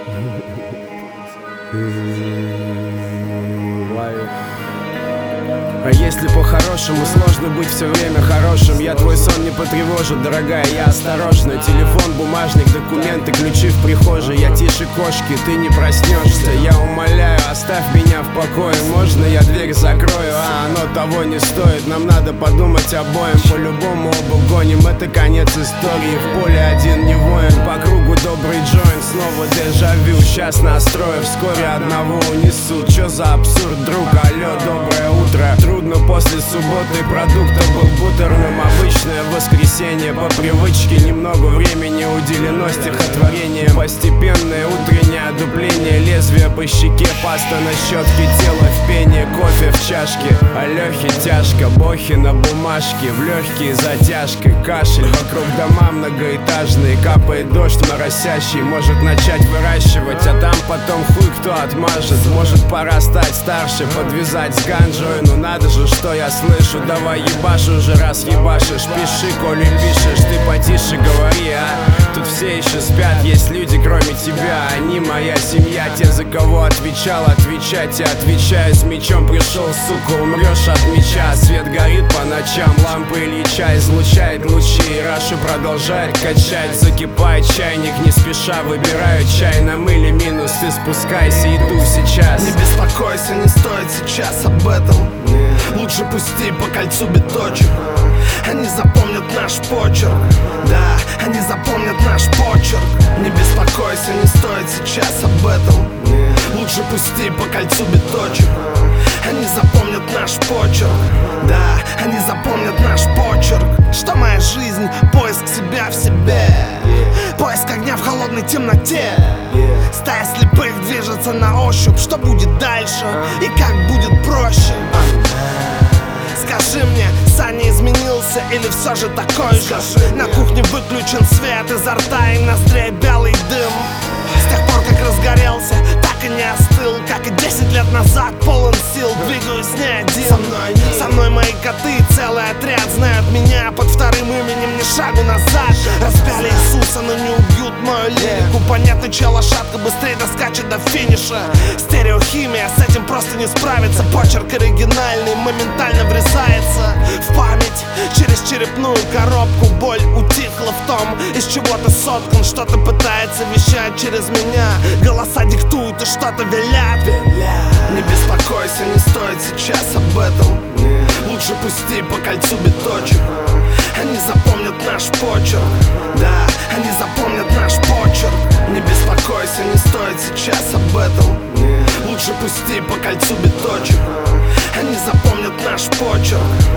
А если по-хорошему сложно быть все время хорошим, я твой сон не потревожу, дорогая, я осторожна. Телефон, бумажник, документы, ключи в прихожей. Я тише кошки, ты не проснешься. Я умоляю, оставь меня в покое. Можно я дверь закрою, а оно того не стоит. Нам надо подумать обоим, по-любому оба гоним. Это конец истории, в поле один не воин. По кругу добрый джойнт, снова дежавю. Сейчас настрою, вскоре одного унесут. Чё за абсурд, друг, алло, доброе утро. Трудно после субботы, продуктов был бутерным. Обычное воскресенье, по привычке немного времени уделено стихотворением. Постепенное утреннее одупление, лезвие по щеке, паста на щетке, тело в пене, кофе в чашке. Алёхе тяжко, бохи на бумажке, в легкие затяжка, кашель. Вокруг дома многоэтажные, капает дождь моросящий. Может начать выращивать, а там потом хуй кто отмажет. Может пора стать старше, подвязать с ганджой. Ну надо же, что я слышу, давай ебашь уже, раз ебашишь. Пиши, коли пишешь, ты потише говори, а? Тут все еще спят, есть люди кроме тебя. Они моя семья, те, за кого отвечал, отвечать. Я отвечаю, с мечом пришел, сука, умрешь от меча. Свет горит по ночам, лампа Ильича излучает лучи, и Рашу продолжает качать. Закипает чайник, не спеша выбираю чай. На мыле минус, ты спускайся, иду сейчас. Не беспокойся, не стоит сейчас об этом. Лучше пусти по кольцу биточек. Они запомнят наш почерк. Да, они запомнят наш почерк. Не беспокойся, не стоит сейчас об этом. Лучше пусти по кольцу биточек. Они запомнят наш почерк. Да, они запомнят наш почерк. Что моя жизнь? Поиск себя в себе. Поиск огня в холодной темноте. Стая слепых движется на ощупь. Что будет дальше и как будет проще? Скажи мне, Саня изменился или все же такой же? На кухне выключен свет, изо рта и ноздрей белый дым. С тех пор, как разгорелся, так и не остыл. Как и 10 лет назад, полон сил, двигаюсь не один. Со мной мои коты, целый отряд знают меня. Под вторым именем ни шагу назад. Распяли Иисуса, но не убьют мою лирику. Понятно, чья лошадка быстрее доскачет до финиша. Стереохимия, с этим просто не справится. Почерк оригинальный, моментально врезается в память. Через черепную коробку боль утихла в том, из чего ты соткан. Что-то пытается вещать через меня. Голоса диктуют и что-то велят. Не беспокойся, не стоит сейчас об этом. Лучше пусти по кольцу биточек. Они запомнят наш почерк. Да, они запомнят наш почерк. Не беспокойся, не стоит сейчас об этом. Лучше пусти по кольцу биточек. Они запомнят наш почерк.